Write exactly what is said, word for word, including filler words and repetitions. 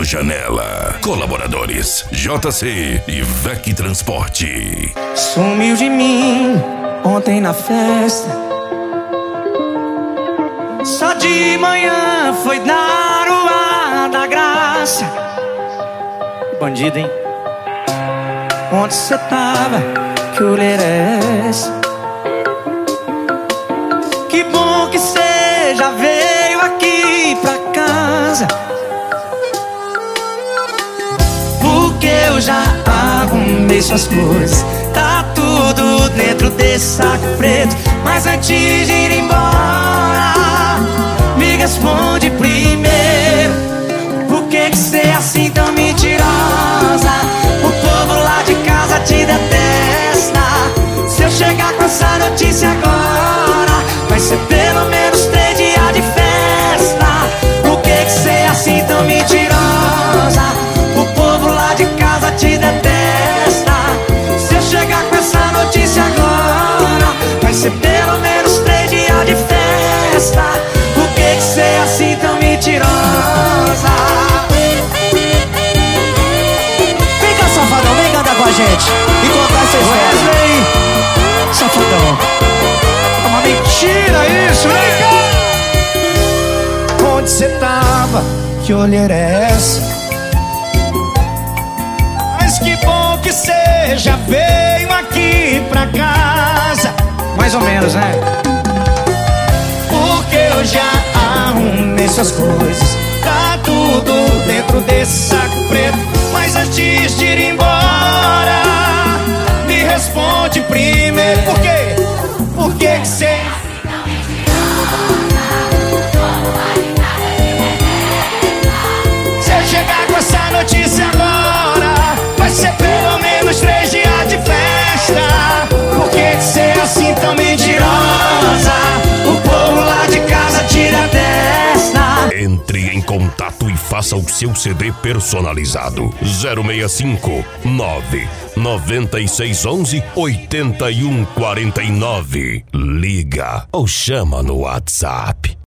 Janela. Colaboradores J C e V E C Transporte. Sumiu de mim ontem na festa. Só de manhã foi dar o ar da graça. Bandido, hein? Onde cê tava? Que olheira é essa? Que bom que cê já veio aqui pra casa, porque eu já arrumei suas coisas. Tá tudo dentro desse saco preto. Mas antes de ir embora, me responde primeiro: por que que cê é assim tão mentirosa? O povo lá de casa te detesta. Se eu chegar com essa notícia agora, vai ser pelo menos três dias de festa. Por que que cê é assim tão mentirosa? O povo lá de casa te detesta. Se eu chegar com essa notícia agora, vai ser pelo menos três dias de festa. Por que que cê é assim tão mentirosa? Vem cá, safadão, vem cantar com a gente e contar essa história. Wesley, Safadão, é uma mentira isso, vem cá. onde cê tava? Que olheira é essa? Mas que bom que cê já veio aqui pra casa. Mais ou menos, né? Porque eu já arrumei suas coisas. Tá tudo dentro desse saco preto. Mas antes de ir embora, me responde primeiro: por quê? Por que que cê... Se eu chegar com essa notícia agora, vai ser pelo menos três dias de festa. Por que que cê é assim tão mentirosa? O povo lá de casa te detesta. Entre em contato e faça o seu C D personalizado. zero seis cinco nove nove seis um um oito um quatro nove. Liga ou chama no WhatsApp.